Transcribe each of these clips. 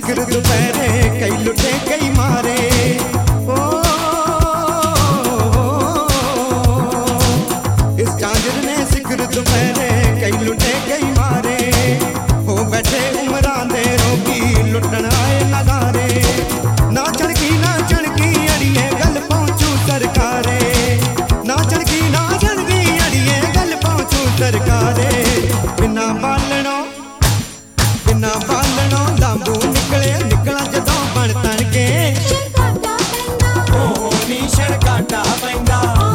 सिखर दोपहरे कई लुटे कई मारे। ओ इस झांझर ने सिखर दोपहरे कई लुटे कई मारे। हो बैठे उमरां दे रोगी लुटन आए नजारे। ना चढ़की अड़िए गल पहुंचू सरकारे। ना चढ़की अड़िए गल पहुंचू सरकारे। बिना बालणों लांबू निकला जदों बन तन के। ओहो नी छड़काटा पैंदा।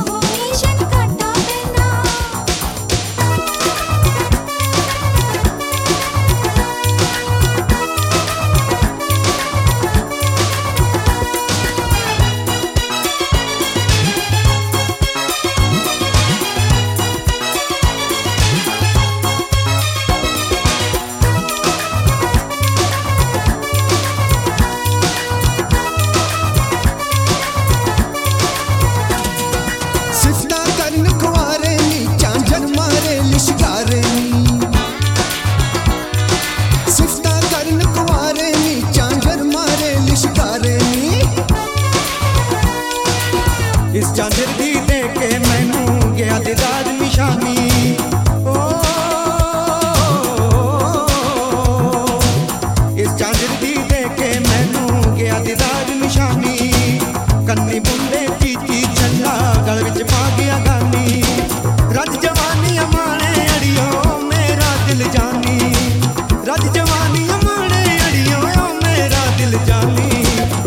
इस झांझर दी दे के मैनू गया दिदार निशानी। ओ इस झांझर दी दे के मैनू गया दिदार निशानी। कन्नी बुंदे चीची छल्ला गल विच पा गया गानी। रज जवानी अमाने अड़ियो मेरा दिल जानी। रज जवानी अमाने अड़ियो मेरा दिल जानी।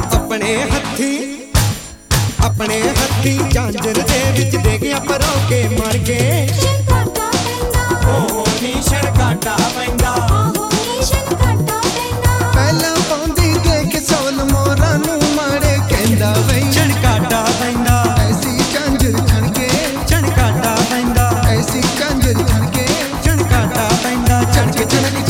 अपने हथी झांझर दे विच दे गया परो के मर के। ओहो नी छड़काटा पैंदा। पहला पाउंदी देख सोल मोरा नू मारे कहंदा वई छड़काटा पैंदा। ऐसी झांझर छणके छड़काटा पैंदा। ऐसी झांझर छणके छड़काटा पैंदा। छणके छणके